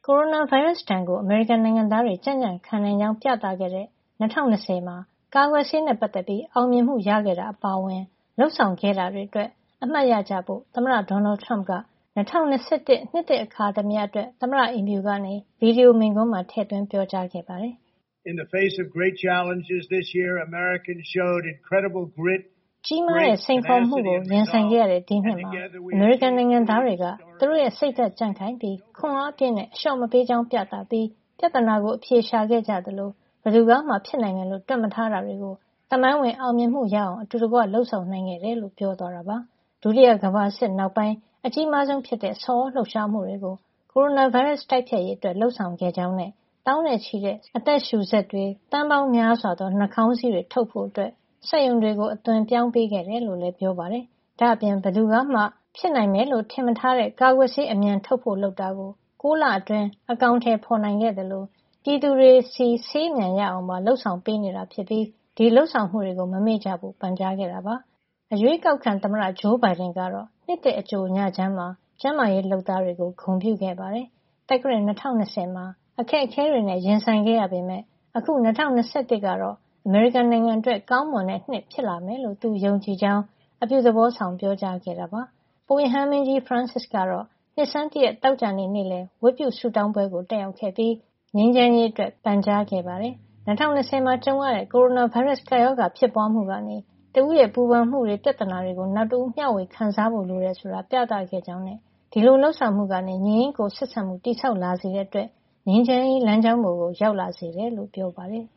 ကိုရိုနာဗိုင်းရပ်စ်ဒဏ်ကိုအမေရိကန်နိုင်ငံသားတွေကြံ့ကြံ့ခံနိုင်ကြောင်းပြသခဲ့တဲ့2020မှာကာကွယ်ဆေးနဲ့ပတ်သက်ပြီးအောင်မြင်မှုရခဲ့တာအပါအဝင်လှုပ်ဆောင်ခဲ့တာတွေအတွက်အမှတ်ရကြဖို့သမ္မတဒေါ်နယ်ထရမ့်က2021နှစ်သစ်အခါသမယအတွက်သမ္မတအိမ်ဖြူကနေဗီဒီယိုမိန့်ခွန်းမှာထည့်သွင်းပြောကြားခဲ့ပါတယ်။ In the face of great challenges this year, Americans showed incredible grit. ကြီးမားတဲ့စိန်ခေါ်မှုကိုရင်ဆိုင်ခဲ့ရတဲ့ဒီနှစ်မှာအမေရိကန်နိုင်ငံသားတွေကသူတို့ရဲ့စိတ်ဓာတ်ကြံ့ခိုင်ပြီးခွန်အားအပြည့်နဲ့အလျှော့မပေးကြောင်းပြသပြီးပြဿနာကိုအဖြေရှာခဲ့ကြသလိုဘယ်သူကမှဖြစ်နိုင်တယ်လို့တွက်မထားတာတွေကိုသမိုင်းဝင်အောင်မြင်မှုရအောင်အတူတကွလှုပ်ဆောင်နိုင်ခဲ့တယ်လို့ပြောသွားတာပါ။ဒုတိယကမ္ဘာစစ်နောက်ပိုင်းအကြီးမားဆုံးဖြစ်တဲ့ဆော်ဩလှုပ်ရှားမှုတွေကိုကိုရိုနာဗိုင်းရပ်စ်တိုက်ဖျက်ရေးအတွက်လှုပ်ဆောင်ခဲ့ကြောင်းနဲ့တောင်းနဲ့ချီတဲ့အသက်ရှူစက်တွေတန်းပေါင်းများစွာသောနှာခေါင်းစည်းတွေထုတ်ဖို့အတွက်စက်ရုံတွေကိုအသွင်ပြောင်းပေးခဲ့တယ်လို့လည်းပြောပါတယ်။ဒါ့အပြင်ဘယ်သူကမှဖြစ်နိုင်မယ်လို့ထင်မထားတဲ့ကာကွယ်ဆေးအမြန်ထုတ်ဖို့လုပ်တာကို6 လအတွင်းအကောင်ထည်ဖော်နိုင်ခဲ့တယ်လို့ပြည်သူတွေစီဆေးမြန်ရအောင်ပါလှုပ်ဆောင်ပေးနေတာဖြစ်ပြီးဒီလှုပ်ဆောင်မှုတွေကိုမမေ့ကြဖို့ပန်ကြားခဲ့တာပါ။အရွေးကောက်ခံသမ္မတဂျိုးဘိုင်ဒန်ကတော့နှစ်သစ်အကြိုညချမ်းမှာကျန်းမာရေးလုပ်သားတွေကိုဂုဏ်ပြုခဲ့ပါတယ်။တက္ကရာ2020မှာအခက်အခဲတွေနဲ့ရင်ဆိုင်ခဲ့ရပေမဲ့အခု2021ကတော့အမေရိကန်နိုင်ငံအတွက်ကောင်းမွန်တဲ့နှစ်ဖြစ်လာမယ်လို့သူယုံကြည်ကြောင်းအပြုသဘောဆောင်ပြောကြားခဲ့တာပါ။ပုပ်ရဟန်းမင်းကြီးဖရန့်စစ်ကတော့နှစ်ဆန်းတရက်တောက်ကြနေနေ့လည်ဝတ်ပြုဆုတောင်းပွဲကိုတက်ရောက်ခဲ့ပြီးငြိမ်းချမ်းရေးအတွက်ပန်ကြားခဲ့ပါတယ်။2020မှာကြုံရတဲ့ကိုရိုနာဗိုင်းရပ်စ်ကပ်ရောဂါဖြစ်ပွားမှုကနေတဦးရဲ့ပူပန်မှုတွေပြဿနာတွေကိုနောက်တဦးမျှဝေခံစားဖို့လိုတယ်ဆိုတာပြသခဲ့ကြောင်းနဲ့ဒီလိုလှုပ်ဆောင်မှုကနေငြိမ်းကိုဆက်ဆံမှုတိဆောက်လာစေတဲ့အတွက်ငြိမ်းချမ်းရေးလမ်းကြောင်းပေါ်ကိုရောက်လာစေတယ်လို့ပြောပါတယ်